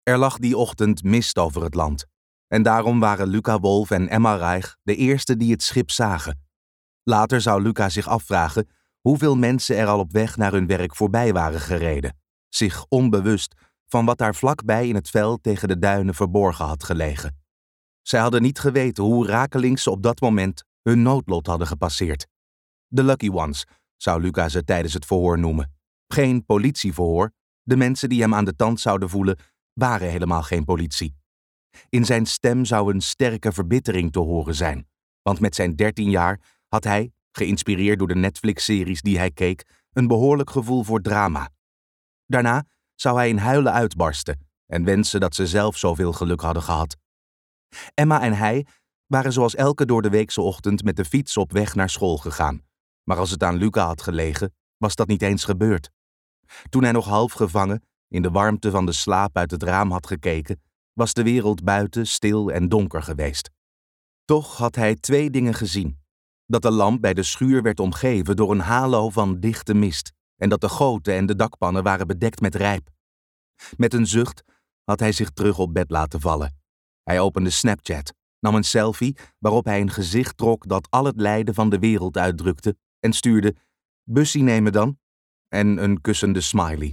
Er lag die ochtend mist over het land. En daarom waren Luca Wolf en Emma Reich de eerste die het schip zagen. Later zou Luca zich afvragen hoeveel mensen er al op weg naar hun werk voorbij waren gereden, zich onbewust van wat daar vlakbij in het veld tegen de duinen verborgen had gelegen. Zij hadden niet geweten hoe rakelings ze op dat moment hun noodlot hadden gepasseerd. De lucky ones, zou Luca ze tijdens het verhoor noemen. Geen politieverhoor, de mensen die hem aan de tand zouden voelen, waren helemaal geen politie. In zijn stem zou een sterke verbittering te horen zijn, want met zijn 13 jaar had hij, geïnspireerd door de Netflix-series die hij keek, een behoorlijk gevoel voor drama. Daarna zou hij in huilen uitbarsten en wensen dat ze zelf zoveel geluk hadden gehad. Emma en hij waren zoals elke doordeweekse ochtend met de fiets op weg naar school gegaan. Maar als het aan Luca had gelegen, was dat niet eens gebeurd. Toen hij nog half gevangen, in de warmte van de slaap uit het raam had gekeken, was de wereld buiten stil en donker geweest. Toch had hij 2 dingen gezien. Dat de lamp bij de schuur werd omgeven door een halo van dichte mist en dat de goten en de dakpannen waren bedekt met rijp. Met een zucht had hij zich terug op bed laten vallen. Hij opende Snapchat, nam een selfie waarop hij een gezicht trok dat al het lijden van de wereld uitdrukte en stuurde bussie nemen dan en een kussende smiley.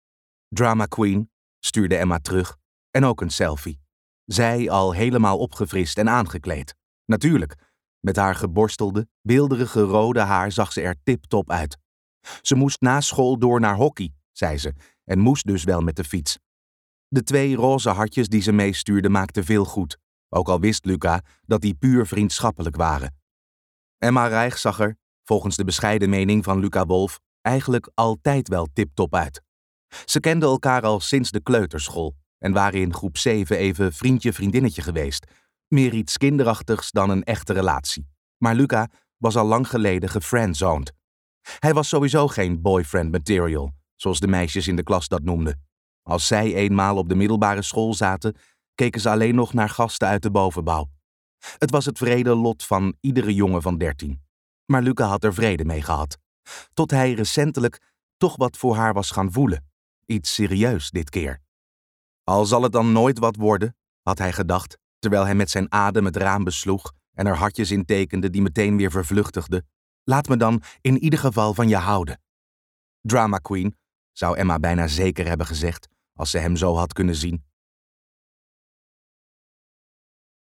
Drama queen, stuurde Emma terug en ook een selfie. Zij al helemaal opgefrist en aangekleed. Natuurlijk, met haar geborstelde, beelderige rode haar zag ze er tip-top uit. Ze moest na school door naar hockey, zei ze, en moest dus wel met de fiets. De 2 roze hartjes die ze meestuurde maakten veel goed, ook al wist Luca dat die puur vriendschappelijk waren. Emma Reich zag er, volgens de bescheiden mening van Luca Wolf, eigenlijk altijd wel tip-top uit. Ze kenden elkaar al sinds de kleuterschool en waren in groep 7 even vriendje-vriendinnetje geweest. Meer iets kinderachtigs dan een echte relatie. Maar Luca was al lang geleden gefriendzoned. Hij was sowieso geen boyfriend material, zoals de meisjes in de klas dat noemden. Als zij eenmaal op de middelbare school zaten, keken ze alleen nog naar gasten uit de bovenbouw. Het was het wrede lot van iedere jongen van 13. Maar Luca had er vrede mee gehad. Tot hij recentelijk toch wat voor haar was gaan voelen. Iets serieus dit keer. Al zal het dan nooit wat worden, had hij gedacht, terwijl hij met zijn adem het raam besloeg en er hartjes in tekende die meteen weer vervluchtigden. Laat me dan in ieder geval van je houden. Drama queen, zou Emma bijna zeker hebben gezegd, als ze hem zo had kunnen zien.